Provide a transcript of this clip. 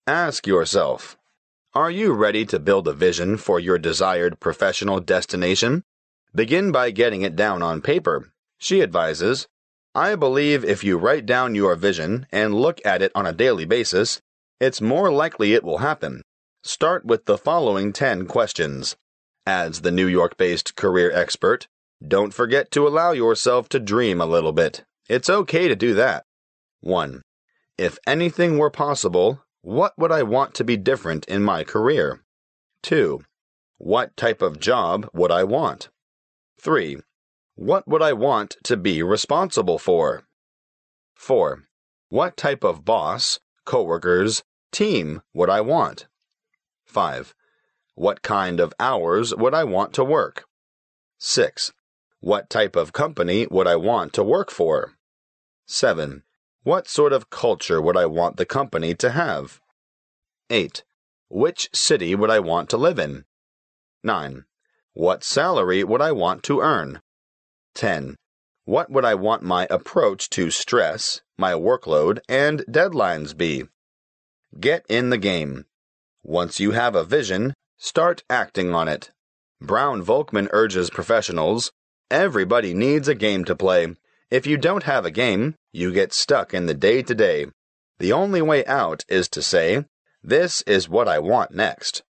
Ask yourself, are you ready to build a vision for your desired professional destination? Begin by getting it down on paper. She advises, I believe if you write down your vision and look at it on a daily basis, it's more likely it will happen. Start with the following 10 questions. Adds the New York-based career expert, don't forget to allow yourself to dream a little bit. It's okay to do that. 1. If anything were possible, what would I want to be different in my career? 2. What type of job would I want? 3. What would I want to be responsible for? 4. What type of boss, coworkers, team would I want? 5. What kind of hours would I want to work? 6. What type of company would I want to work for? 7. What sort of culture would I want the company to have? 8. Which city would I want to live in? 9. What salary would I want to earn? 10. What would I want my approach to stress, my workload, and deadlines be? Get in the game. Once you have a vision, start acting on it. Brown Volkman urges professionals, everybody needs a game to play. If you don't have a game, you get stuck in the day-to-day. The only way out is to say, this is what I want next.